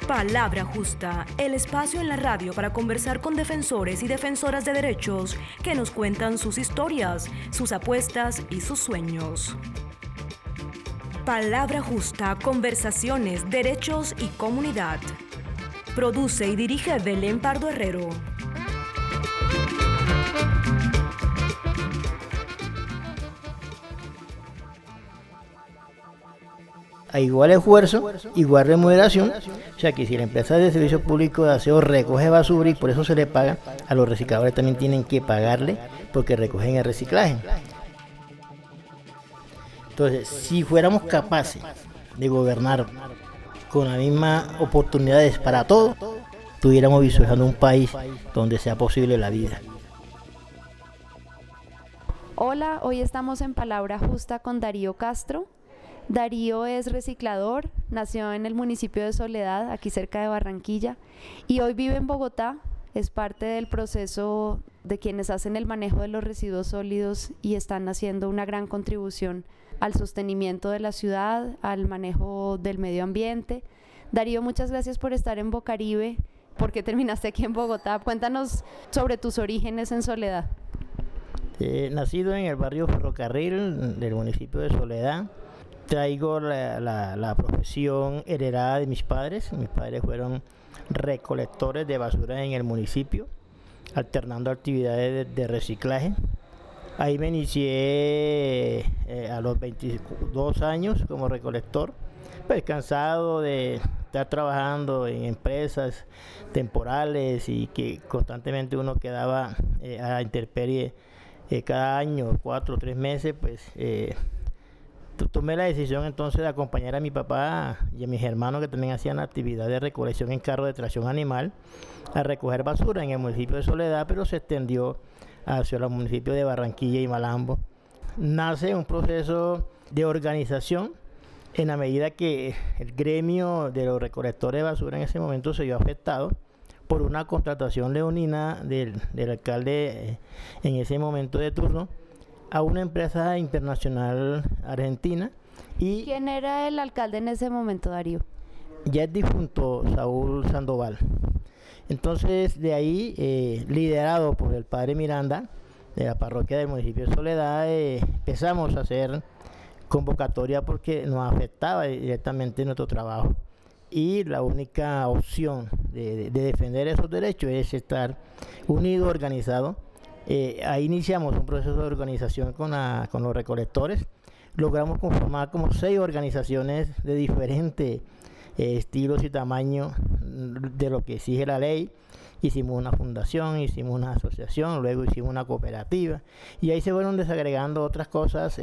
Palabra Justa, el espacio en la radio para conversar con defensores y defensoras de derechos que nos cuentan sus historias, sus apuestas y sus sueños. Palabra Justa, conversaciones, derechos y comunidad. Produce y dirige Belén Pardo Herrero. A igual esfuerzo, igual remuneración, o sea que si la empresa de servicio público de aseo recoge basura y por eso se le paga, a los recicladores también tienen que pagarle porque recogen el reciclaje. Entonces, si fuéramos capaces de gobernar con las mismas oportunidades para todos, estuviéramos visualizando un país donde sea posible la vida. Hola, hoy estamos en Palabra Justa con Darío Castro. Darío es reciclador, nació en el municipio de Soledad, aquí cerca de Barranquilla, y hoy vive en Bogotá. Es parte del proceso de quienes hacen el manejo de los residuos sólidos y están haciendo una gran contribución al sostenimiento de la ciudad, al manejo del medio ambiente. Darío, muchas gracias por estar en Bocaribe. ¿Por qué terminaste aquí en Bogotá? Cuéntanos sobre tus orígenes en Soledad. Nacido en el barrio Ferrocarril del municipio de Soledad, traigo la profesión heredada de mis padres. Mis padres fueron recolectores de basura en el municipio, alternando actividades de reciclaje. Ahí me inicié a los 22 años como recolector, pues cansado de estar trabajando en empresas temporales y que constantemente uno quedaba a la intemperie cada año, 4 o 3 meses, pues tomé la decisión entonces de acompañar a mi papá y a mis hermanos que también hacían actividad de recolección en carro de tracción animal a recoger basura en el municipio de Soledad, pero se extendió hacia los municipios de Barranquilla y Malambo. Nace un proceso de organización en la medida que el gremio de los recolectores de basura en ese momento se vio afectado por una contratación leonina del alcalde en ese momento de turno a una empresa internacional argentina. Y ¿quién era el alcalde en ese momento, Darío? Ya es difunto Saúl Sandoval. Entonces de ahí, liderado por el padre Miranda de la parroquia del municipio de Soledad, empezamos a hacer convocatoria porque nos afectaba directamente nuestro trabajo. Y la única opción de defender esos derechos es estar unido, organizado. Ahí iniciamos un proceso de organización con los recolectores. Logramos conformar como 6 organizaciones de diferentes estilos y tamaños de lo que exige la ley. Hicimos una fundación, hicimos una asociación, luego hicimos una cooperativa y ahí se fueron desagregando otras cosas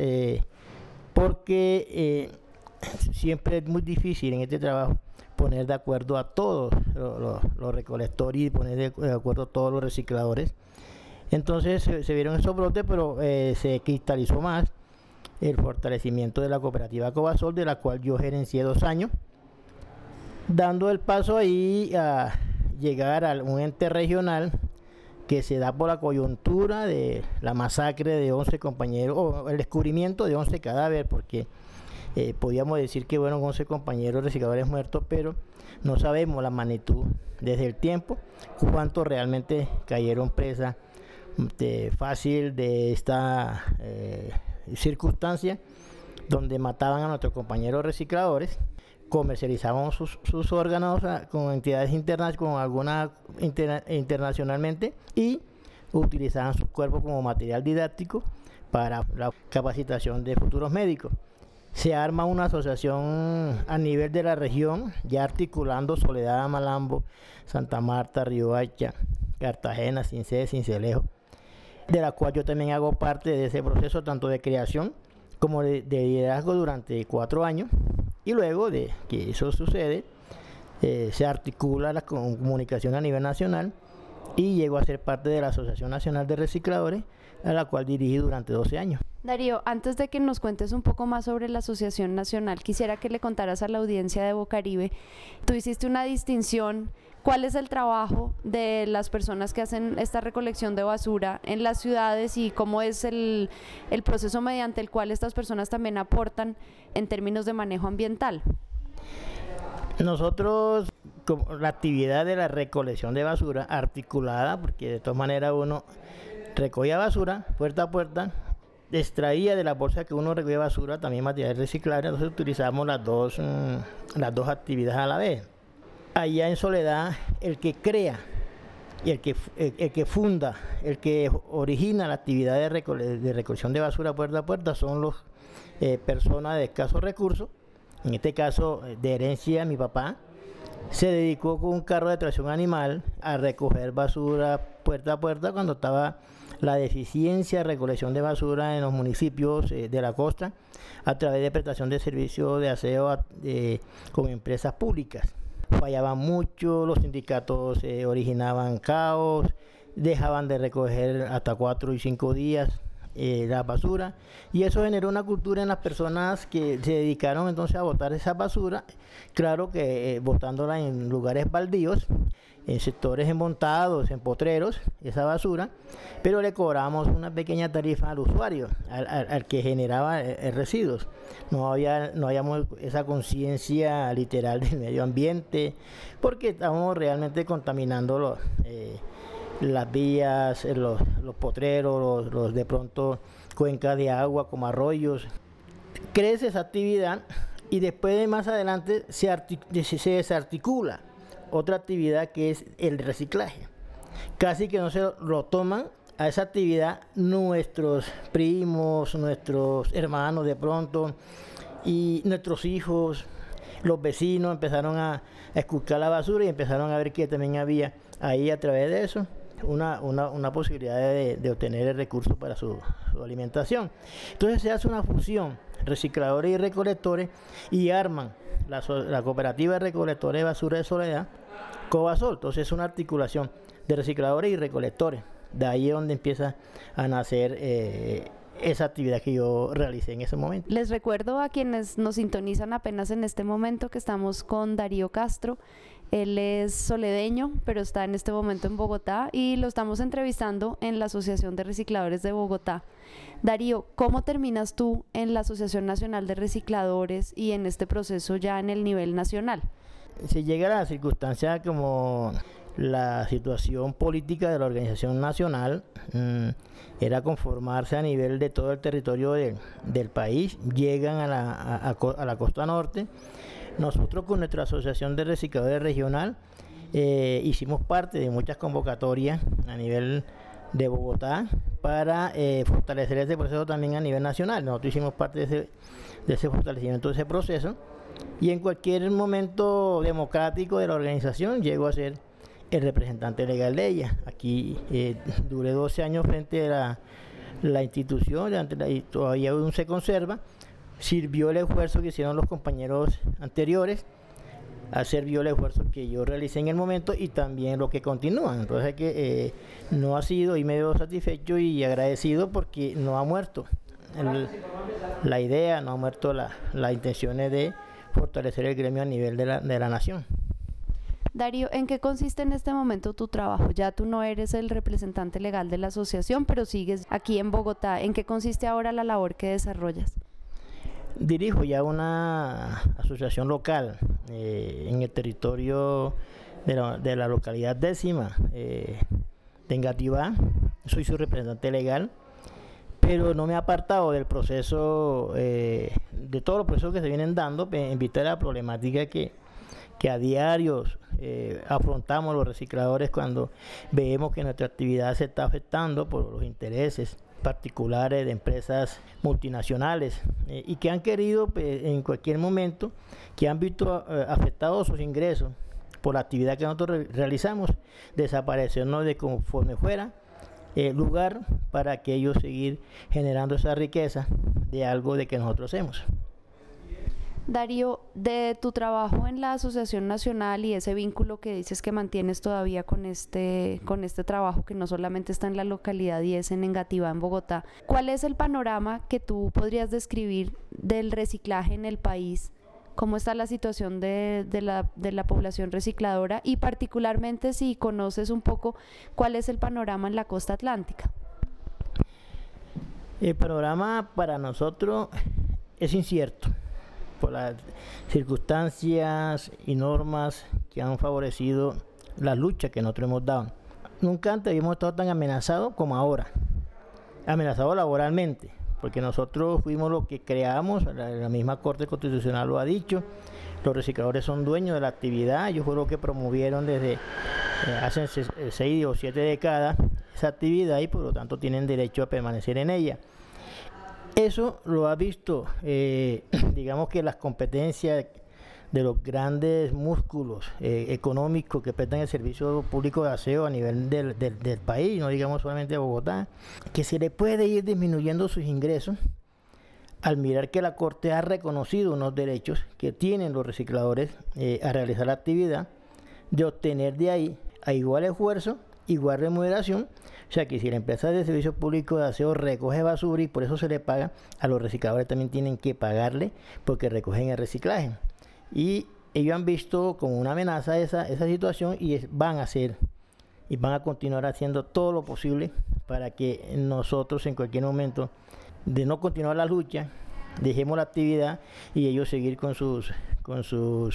porque siempre es muy difícil en este trabajo poner de acuerdo a todos los recolectores y poner de acuerdo a todos los recicladores. Entonces se vieron esos brotes, pero se cristalizó más el fortalecimiento de la cooperativa Cobasol, de la cual yo gerencié 2 años, dando el paso ahí a llegar a un ente regional que se da por la coyuntura de la masacre de 11 compañeros, o el descubrimiento de 11 cadáveres, porque podíamos decir que bueno, 11 compañeros recicladores muertos, pero no sabemos la magnitud desde el tiempo, cuántos realmente cayeron presas fácil de esta circunstancia donde mataban a nuestros compañeros recicladores, comercializaban sus órganos con entidades internas, con algunas internacionalmente, y utilizaban sus cuerpos como material didáctico para la capacitación de futuros médicos. Se arma una asociación a nivel de la región, ya articulando Soledad, Malambo, Santa Marta, Riohacha, Cartagena, Cincé, Cincelejo, de la cual yo también hago parte de ese proceso tanto de creación como de liderazgo durante 4 años. Y luego de que eso sucede, se articula la comunicación a nivel nacional y llego a ser parte de la Asociación Nacional de Recicladores, a la cual dirigí durante 12 años. Darío, antes de que nos cuentes un poco más sobre la Asociación Nacional, quisiera que le contaras a la audiencia de Bocaribe. Tú hiciste una distinción. ¿Cuál es el trabajo de las personas que hacen esta recolección de basura en las ciudades y cómo es el proceso mediante el cual estas personas también aportan en términos de manejo ambiental? Nosotros como la actividad de la recolección de basura articulada, porque de todas maneras uno recogía basura puerta a puerta, extraía de la bolsa que uno recogía basura también material reciclable, entonces utilizamos las dos actividades a la vez. Allá en Soledad, el que crea y el que funda, el que origina la actividad de recolección de basura puerta a puerta son las personas de escasos recursos. En este caso, de herencia, mi papá se dedicó con un carro de tracción animal a recoger basura puerta a puerta cuando estaba la deficiencia de recolección de basura en los municipios de la costa a través de prestación de servicios de aseo con empresas públicas. Fallaban mucho, los sindicatos originaban caos, dejaban de recoger hasta 4 y 5 días la basura, y eso generó una cultura en las personas que se dedicaron entonces a botar esa basura, claro que botándola en lugares baldíos, en sectores montados, en potreros, esa basura, pero le cobramos una pequeña tarifa al usuario, al que generaba residuos. No había esa conciencia literal del medio ambiente, porque estábamos realmente contaminando las vías, los potreros, los de pronto cuencas de agua como arroyos. Crece esa actividad y después más adelante se desarticula otra actividad que es el reciclaje. Casi que no se lo toman a esa actividad nuestros primos, nuestros hermanos de pronto y nuestros hijos, los vecinos empezaron a esculcar la basura y empezaron a ver que también había ahí a través de eso una posibilidad de obtener el recurso para su alimentación. Entonces se hace una fusión, recicladores y recolectores, y arman la cooperativa de recolectores de basura de Soledad, Cobasol. Entonces es una articulación de recicladores y recolectores. De ahí es donde empieza a nacer esa actividad que yo realicé en ese momento. Les recuerdo a quienes nos sintonizan apenas en este momento que estamos con Darío Castro. Él es soledeño, pero está en este momento en Bogotá y lo estamos entrevistando en la Asociación de Recicladores de Bogotá. Darío, ¿cómo terminas tú en la Asociación Nacional de Recicladores y en este proceso ya en el nivel nacional? Se llega a la circunstancia como la situación política de la organización nacional era conformarse a nivel de todo el territorio del país. Llegan a la costa norte. Nosotros con nuestra Asociación de Recicladores Regional hicimos parte de muchas convocatorias a nivel de Bogotá para fortalecer ese proceso también a nivel nacional. Nosotros hicimos parte de ese fortalecimiento de ese proceso, y en cualquier momento democrático de la organización llego a ser el representante legal de ella. Aquí duré 12 años frente a la institución y todavía aún se conserva. Sirvió el esfuerzo que hicieron los compañeros anteriores, sirvió el esfuerzo que yo realicé en el momento y también lo que continúan. Entonces que no ha sido, y me veo satisfecho y agradecido porque no ha muerto la idea, no ha muerto las intenciones de fortalecer el gremio a nivel de la nación. Darío, ¿en qué consiste en este momento tu trabajo? Ya tú no eres el representante legal de la asociación, pero sigues aquí en Bogotá. ¿En qué consiste ahora la labor que desarrollas? Dirijo ya una asociación local en el territorio de la localidad 10ª de Engativá. Soy su representante legal, pero no me he apartado del proceso, de todos los procesos que se vienen dando en vista de la problemática que a diario afrontamos los recicladores cuando vemos que nuestra actividad se está afectando por los intereses particulares de empresas multinacionales y que han querido en cualquier momento, que han visto afectados sus ingresos por la actividad que nosotros realizamos, desaparecernos de conforme fuera lugar para que ellos seguir generando esa riqueza de algo de que nosotros hacemos. Darío, de tu trabajo en la Asociación Nacional y ese vínculo que dices que mantienes todavía con este trabajo que no solamente está en la localidad 10, en Engativá, en Bogotá, ¿cuál es el panorama que tú podrías describir del reciclaje en el país? ¿Cómo está la situación de la población recicladora? Y particularmente si conoces un poco cuál es el panorama en la costa atlántica. El panorama para nosotros es incierto por las circunstancias y normas que han favorecido la lucha que nosotros hemos dado. Nunca antes habíamos estado tan amenazados como ahora, amenazados laboralmente, porque nosotros fuimos los que creamos, la misma Corte Constitucional lo ha dicho, los recicladores son dueños de la actividad, ellos fueron los que promovieron desde hace 6 o 7 décadas esa actividad y por lo tanto tienen derecho a permanecer en ella. Eso lo ha visto, digamos que las competencias de los grandes músculos económicos que prestan el servicio público de aseo a nivel del país, no digamos solamente de Bogotá, que se le puede ir disminuyendo sus ingresos al mirar que la Corte ha reconocido unos derechos que tienen los recicladores a realizar la actividad, de obtener de ahí a igual esfuerzo, igual remuneración. O sea que si la empresa de servicio público de aseo recoge basura y por eso se le paga, a los recicladores también tienen que pagarle porque recogen el reciclaje. Y ellos han visto como una amenaza esa situación y van a hacer y van a continuar haciendo todo lo posible para que nosotros en cualquier momento de no continuar la lucha, dejemos la actividad y ellos seguir con su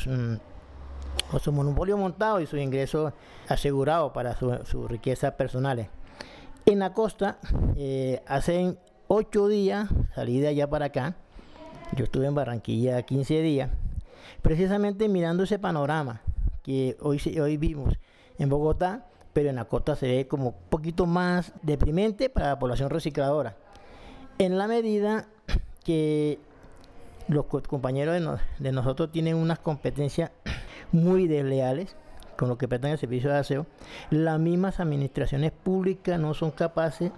monopolio montado y sus ingresos asegurados para sus riquezas personales. En la costa, hace 8 días salí de allá para acá, yo estuve en Barranquilla 15 días, precisamente mirando ese panorama que hoy vimos en Bogotá, pero en la costa se ve como un poquito más deprimente para la población recicladora. En la medida que los compañeros de nosotros tienen unas competencias muy desleales con lo que prestan el servicio de aseo, las mismas administraciones públicas no son capaces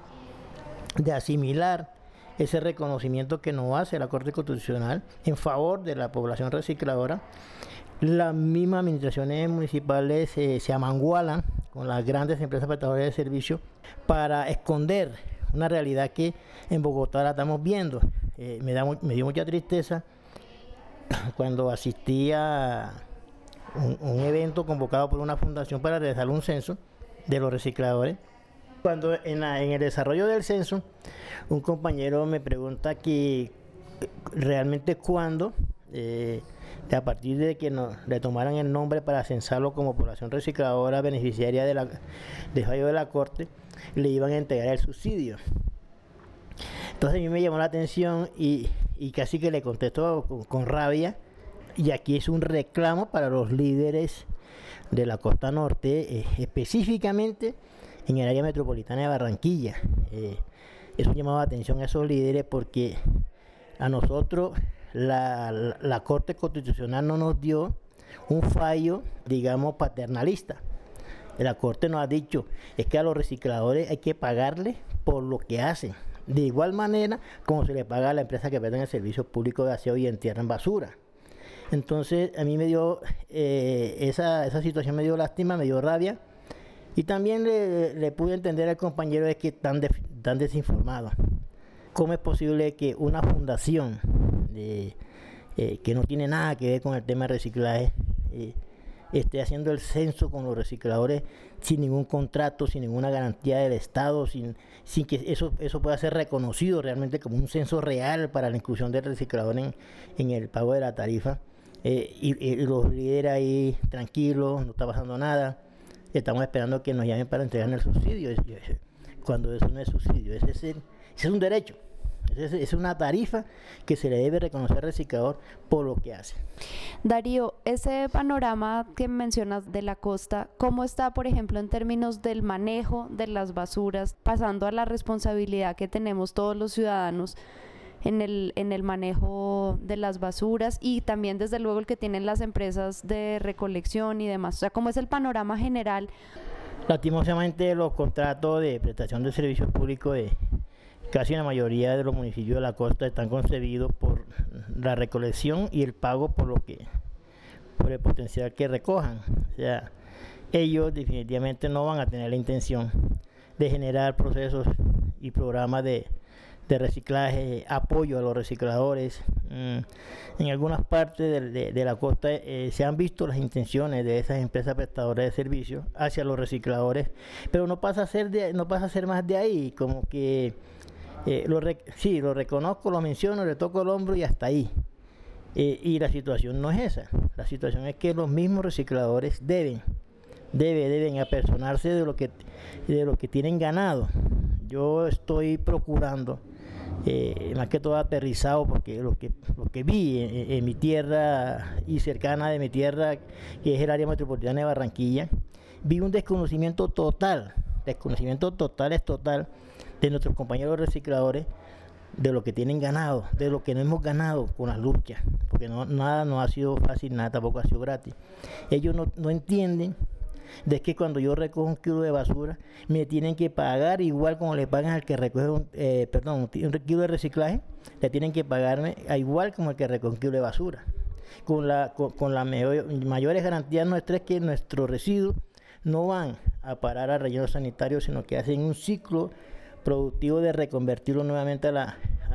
de asimilar ese reconocimiento que nos hace la Corte Constitucional en favor de la población recicladora. Las mismas administraciones municipales se amangualan con las grandes empresas prestadoras de servicios para esconder una realidad que en Bogotá la estamos viendo. Me dio mucha tristeza cuando asistí a un evento convocado por una fundación para realizar un censo de los recicladores. Cuando en el desarrollo del censo, un compañero me pregunta que realmente cuándo, a partir de que le tomaran el nombre para censarlo como población recicladora beneficiaria del fallo de la Corte, le iban a entregar el subsidio. Entonces a mí me llamó la atención y casi que le contesto con rabia, y aquí es un reclamo para los líderes de la costa norte, específicamente en el área metropolitana de Barranquilla. Es un llamado de atención a esos líderes porque a nosotros la Corte Constitucional no nos dio un fallo, digamos, paternalista. La Corte nos ha dicho, es que a los recicladores hay que pagarles por lo que hacen, de igual manera como se le paga a la empresa que presta el servicio público de aseo y entierran basura. Entonces a mí me dio, esa situación me dio lástima, me dio rabia, y también le pude entender al compañero de que están desinformados. ¿Cómo es posible que una fundación que no tiene nada que ver con el tema de reciclaje esté haciendo el censo con los recicladores sin ningún contrato, sin ninguna garantía del Estado, sin que eso pueda ser reconocido realmente como un censo real para la inclusión del reciclador en el pago de la tarifa? Y los líderes ahí tranquilos, no está pasando nada, estamos esperando que nos llamen para entregar el subsidio, cuando eso no es subsidio, ese es un derecho. Es una tarifa que se le debe reconocer al reciclador por lo que hace. Darío, ese panorama que mencionas de la costa, ¿cómo está, por ejemplo, en términos del manejo de las basuras, pasando a la responsabilidad que tenemos todos los ciudadanos en el manejo de las basuras, y también desde luego el que tienen las empresas de recolección y demás? O sea, ¿cómo es el panorama general? Lastimosamente los contratos de prestación de servicios públicos de casi la mayoría de los municipios de la costa están concebidos por la recolección y el pago por el potencial que recojan. O sea, ellos definitivamente no van a tener la intención de generar procesos y programas de reciclaje, apoyo a los recicladores. En algunas partes de la costa se han visto las intenciones de esas empresas prestadoras de servicios hacia los recicladores, pero no pasa a ser más de ahí, como que lo reconozco, lo menciono, le toco el hombro y hasta ahí. Y la situación no es esa. La situación es que los mismos recicladores deben apersonarse de lo que tienen ganado. Yo estoy procurando, más que todo aterrizado, porque lo que vi en mi tierra y cercana de mi tierra, que es el área metropolitana de Barranquilla, vi un desconocimiento total de nuestros compañeros recicladores, de lo que tienen ganado, de lo que no hemos ganado con las luchas, porque nada no ha sido fácil, nada tampoco ha sido gratis. Ellos no entienden de que cuando yo recojo un kilo de basura, me tienen que pagar igual como le pagan al que recoge un kilo de reciclaje, le tienen que pagarme igual como el que recoge un kilo de basura. Con las mayores garantías nuestras, es que nuestros residuos no van a parar al relleno sanitario, sino que hacen un ciclo productivo de reconvertirlo nuevamente a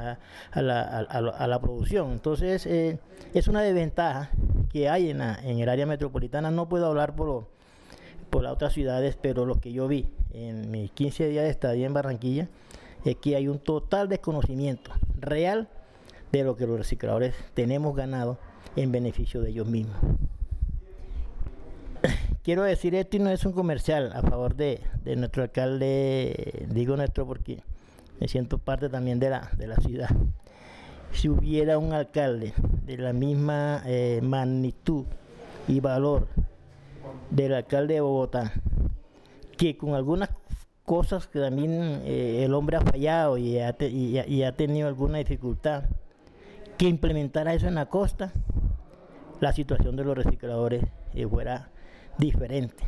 la producción. Entonces es una desventaja que hay en el área metropolitana. No puedo hablar por las otras ciudades, pero lo que yo vi en mis 15 días de estadía en Barranquilla es que hay un total desconocimiento real de lo que los recicladores tenemos ganado en beneficio de ellos mismos. Quiero decir esto, y no es un comercial a favor de nuestro alcalde, digo nuestro porque me siento parte también de la ciudad. Si hubiera un alcalde de la misma magnitud y valor del alcalde de Bogotá, que con algunas cosas que también el hombre ha fallado y ha tenido alguna dificultad, que implementara eso en la costa, la situación de los recicladores fuera diferente.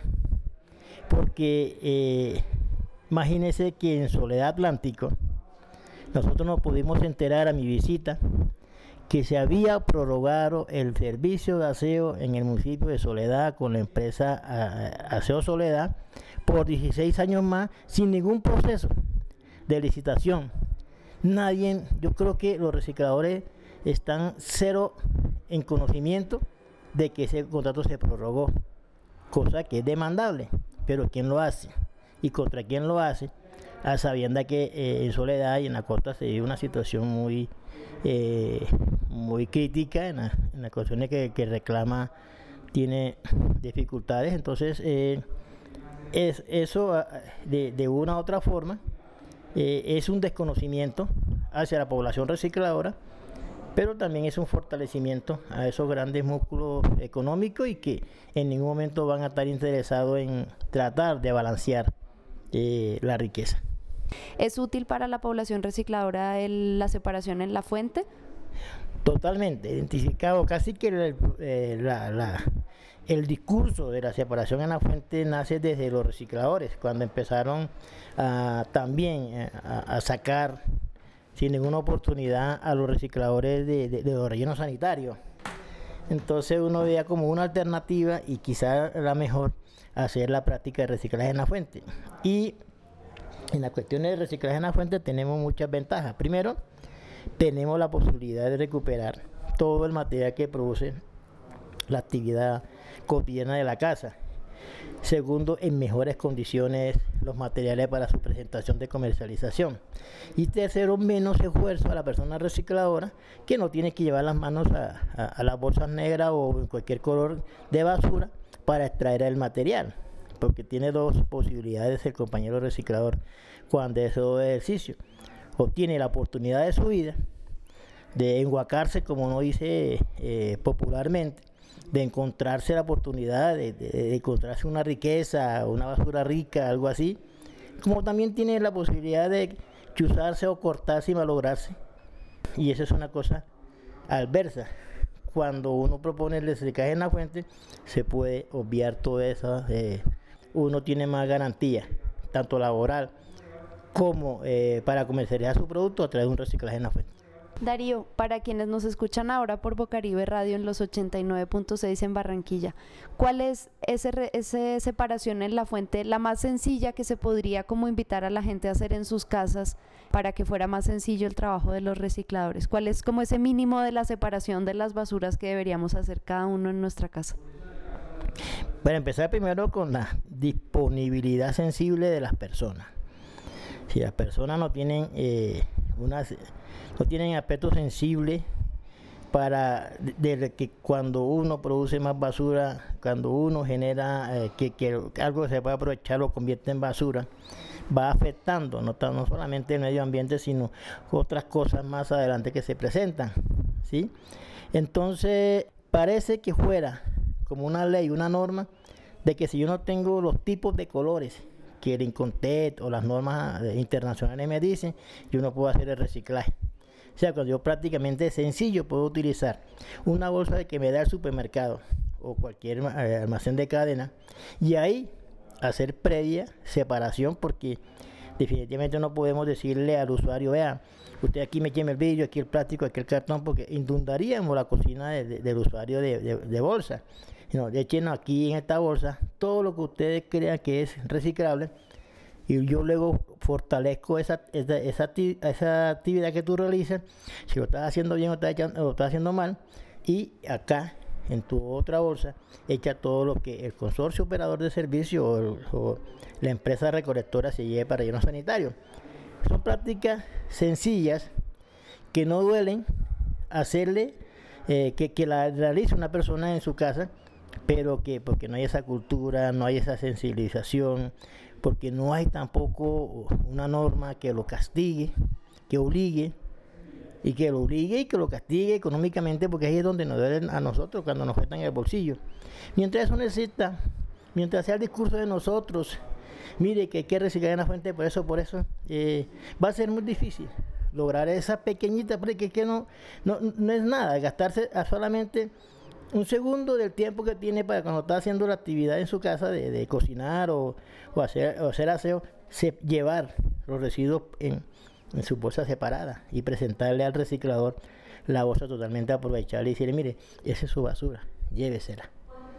Porque imagínense que en Soledad Atlántico nosotros nos pudimos enterar a mi visita que se había prorrogado el servicio de aseo en el municipio de Soledad con la empresa Aseo Soledad por 16 años más, sin ningún proceso de licitación. Yo creo que los recicladores están cero en conocimiento de que ese contrato se prorrogó, cosa que es demandable, pero ¿quién lo hace? ¿Y contra quién lo hace? A sabienda que en Soledad y en la costa se vive una situación muy crítica en la cuestión de que reclama tiene dificultades. Entonces eso de una u otra forma es un desconocimiento hacia la población recicladora, pero también es un fortalecimiento a esos grandes músculos económicos y que en ningún momento van a estar interesados en tratar de balancear la riqueza. ¿Es útil para la población recicladora la separación en la fuente? Totalmente, identificado. Casi que el discurso de la separación en la fuente nace desde los recicladores, cuando empezaron también a sacar sin ninguna oportunidad a los recicladores de los rellenos sanitarios. Entonces uno veía como una alternativa y quizá la mejor hacer la práctica de reciclaje en la fuente. Y en las cuestiones de reciclaje en la fuente tenemos muchas ventajas. Primero, tenemos la posibilidad de recuperar todo el material que produce la actividad cotidiana de la casa. Segundo, en mejores condiciones los materiales para su presentación de comercialización. Y tercero, menos esfuerzo a la persona recicladora, que no tiene que llevar las manos a las bolsas negras o en cualquier color de basura para extraer el material, porque tiene dos posibilidades el compañero reciclador cuando hace ejercicio. Obtiene la oportunidad de su vida de enguacarse, como uno dice popularmente, de encontrarse la oportunidad de encontrarse una riqueza, una basura rica, algo así, como también tiene la posibilidad de chuzarse o cortarse y malograrse. Y eso es una cosa adversa. Cuando uno propone el reciclaje en la fuente, se puede obviar todo eso. Uno tiene más garantía, tanto laboral como para comercializar su producto a través de un reciclaje en la fuente. Darío, para quienes nos escuchan ahora por Bocaribe Radio en los 89.6 en Barranquilla, ¿cuál es esa separación en la fuente, la más sencilla que se podría como invitar a la gente a hacer en sus casas para que fuera más sencillo el trabajo de los recicladores? ¿Cuál es como ese mínimo de la separación de las basuras que deberíamos hacer cada uno en nuestra casa? Para empezar primero con la disponibilidad sensible de las personas. Si las personas no tienen no tienen aspecto sensible de que cuando uno produce más basura, cuando uno genera que algo que se puede aprovechar lo convierte en basura, va afectando no solamente el medio ambiente, sino otras cosas más adelante que se presentan, ¿sí? Entonces, parece que fuera como una ley, una norma, de que si yo no tengo los tipos de colores que el Incontec o las normas internacionales me dicen, yo no puedo hacer el reciclaje. O sea, cuando yo prácticamente sencillo puedo utilizar una bolsa que me da el supermercado o cualquier almacén de cadena y ahí hacer previa separación, porque definitivamente no podemos decirle al usuario, vea, usted aquí me queme el vidrio, aquí el plástico, aquí el cartón, porque inundaríamos la cocina del usuario de bolsa. No, echen aquí en esta bolsa todo lo que ustedes crean que es reciclable y yo luego fortalezco esa actividad que tú realizas, si lo estás haciendo bien o lo estás haciendo mal, y acá en tu otra bolsa echa todo lo que el consorcio operador de servicio o la empresa recolectora se lleve para relleno sanitario. Son prácticas sencillas que no duelen hacerle, que la realice una persona en su casa, pero que porque no hay esa cultura, no hay esa sensibilización, porque no hay tampoco una norma que lo castigue, que obligue, y que lo obligue y que lo castigue económicamente, porque ahí es donde nos duele a nosotros cuando nos afectan el bolsillo. Mientras eso necesita, mientras sea el discurso de nosotros, mire que hay que reciclar en la fuente, por eso, va a ser muy difícil lograr esa pequeñita, porque es que no es nada, gastarse a solamente un segundo del tiempo que tiene para cuando está haciendo la actividad en su casa de cocinar o hacer aseo, llevar los residuos en su bolsa separada y presentarle al reciclador la bolsa totalmente aprovechable y decirle, mire, esa es su basura, llévesela.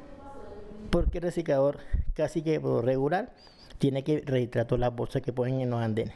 Porque el reciclador casi que por regular tiene que registrar todas las bolsas que ponen en los andenes.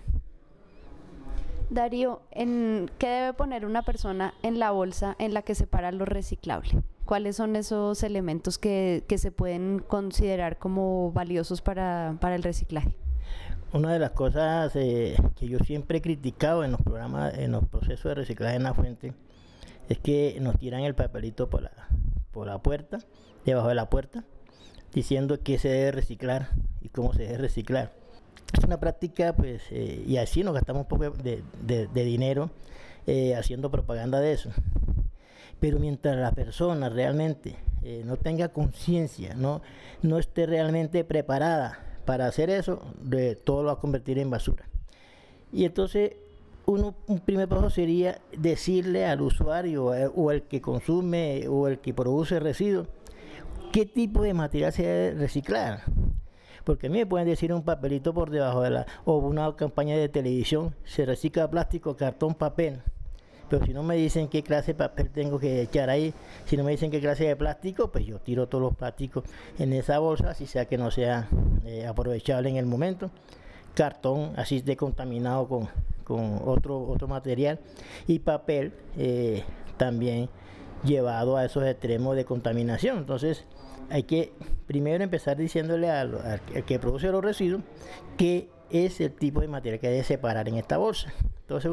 Darío, ¿qué debe poner una persona en la bolsa en la que separa lo reciclable? ¿Cuáles son esos elementos que se pueden considerar como valiosos para el reciclaje? Una de las cosas que yo siempre he criticado en los programas, en los procesos de reciclaje en la fuente, es que nos tiran el papelito por la puerta, debajo de la puerta, diciendo qué se debe reciclar y cómo se debe reciclar. Es una práctica, pues, y así nos gastamos un poco de dinero haciendo propaganda de eso. Pero mientras la persona realmente no tenga conciencia, no esté realmente preparada para hacer eso, todo lo va a convertir en basura. Y entonces un primer paso sería decirle al usuario o el que consume o el que produce residuos qué tipo de material se debe reciclar. Porque a mí me pueden decir un papelito por debajo o una campaña de televisión, se recicla plástico, cartón, papel. Pero si no me dicen qué clase de papel tengo que echar ahí, si no me dicen qué clase de plástico, pues yo tiro todos los plásticos en esa bolsa, así sea que no sea aprovechable en el momento. Cartón, así esté contaminado con otro material. Y papel, también llevado a esos extremos de contaminación. Entonces, hay que primero empezar diciéndole al que produce los residuos qué es el tipo de material que debe separar en esta bolsa. Entonces,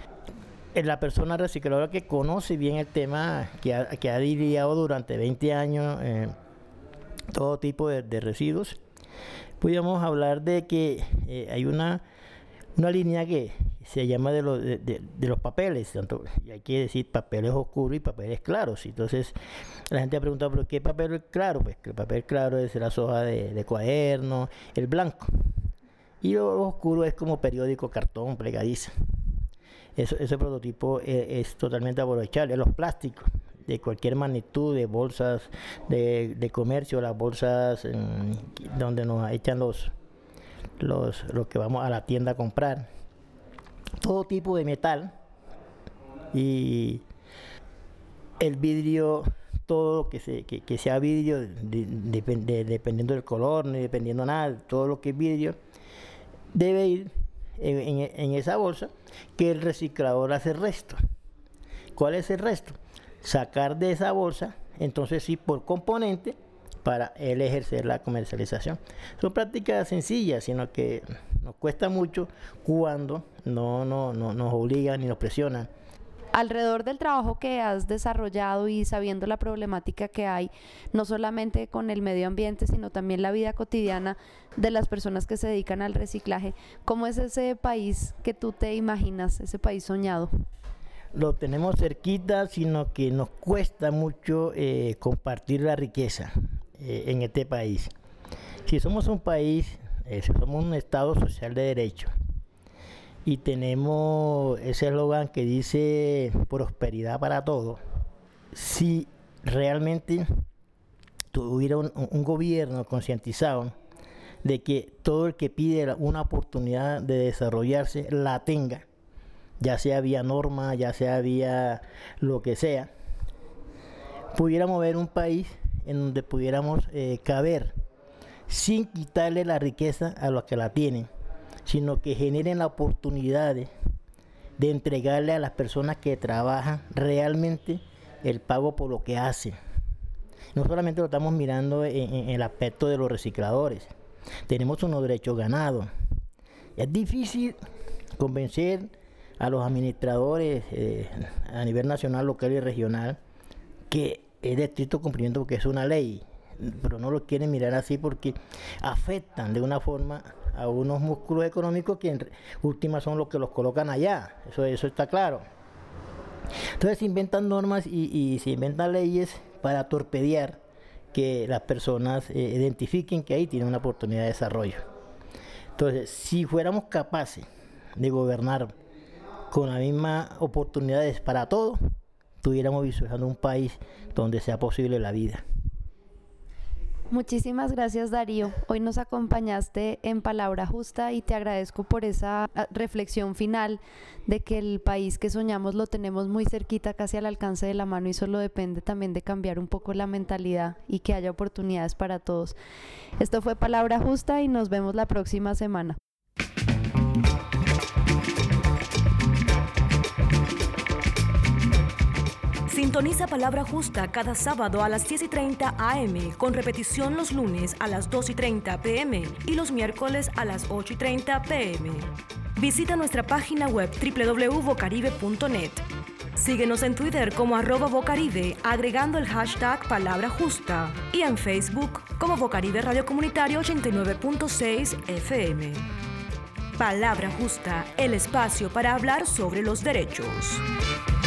la persona recicladora que conoce bien el tema, que ha lidiado durante 20 años todo tipo de residuos, podríamos hablar de que hay una línea que se llama de los papeles, tanto, y hay que decir papeles oscuros y papeles claros. Entonces la gente ha preguntado, ¿pero qué papel es claro? Pues que el papel claro es la hoja de cuaderno, el blanco, y lo oscuro es como periódico, cartón, plegadiza. Ese prototipo es totalmente aprovechable. Los plásticos de cualquier magnitud, de bolsas de comercio, las bolsas donde nos echan los que vamos a la tienda a comprar, todo tipo de metal, y el vidrio, todo lo que sea vidrio, dependiendo del color, ni dependiendo nada, todo lo que es vidrio debe ir en esa bolsa, que el reciclador hace el resto. ¿Cuál es el resto? Sacar de esa bolsa, entonces sí, por componente, para él ejercer la comercialización. Son prácticas sencillas, sino que nos cuesta mucho cuando no nos obligan ni nos presionan Alrededor del trabajo que has desarrollado y sabiendo la problemática que hay, no solamente con el medio ambiente, sino también la vida cotidiana de las personas que se dedican al reciclaje, ¿cómo es ese país que tú te imaginas, ese país soñado? Lo tenemos cerquita, sino que nos cuesta mucho compartir la riqueza en este país. Si somos un país, si somos un Estado social de derecho, y tenemos ese eslogan que dice prosperidad para todos, si realmente tuviera un gobierno concientizado de que todo el que pide una oportunidad de desarrollarse la tenga, ya sea vía norma, ya sea vía lo que sea, pudiéramos ver un país en donde pudiéramos caber sin quitarle la riqueza a los que la tienen, sino que generen la oportunidad de entregarle a las personas que trabajan realmente el pago por lo que hacen. No solamente lo estamos mirando en el aspecto de los recicladores, tenemos unos derechos ganados. Es difícil convencer a los administradores a nivel nacional, local y regional que es de estricto cumplimiento porque es una ley, pero no lo quieren mirar así porque afectan de una forma a unos músculos económicos que en última son los que los colocan allá, eso está claro. Entonces se inventan normas y se inventan leyes para torpedear que las personas identifiquen que ahí tienen una oportunidad de desarrollo. Entonces, si fuéramos capaces de gobernar con las mismas oportunidades para todos, estuviéramos visualizando un país donde sea posible la vida. Muchísimas gracias, Darío. Hoy nos acompañaste en Palabra Justa y te agradezco por esa reflexión final de que el país que soñamos lo tenemos muy cerquita, casi al alcance de la mano, y solo depende también de cambiar un poco la mentalidad y que haya oportunidades para todos. Esto fue Palabra Justa y nos vemos la próxima semana. Sintoniza Palabra Justa cada sábado a las 10:30 a.m. con repetición los lunes a las 2:30 p.m. y los miércoles a las 8:30 p.m. Visita nuestra página web www.vocaribe.net. Síguenos en Twitter como @Vocaribe agregando el hashtag Palabra Justa y en Facebook como Vocaribe Radio Comunitario 89.6 FM. Palabra Justa, el espacio para hablar sobre los derechos.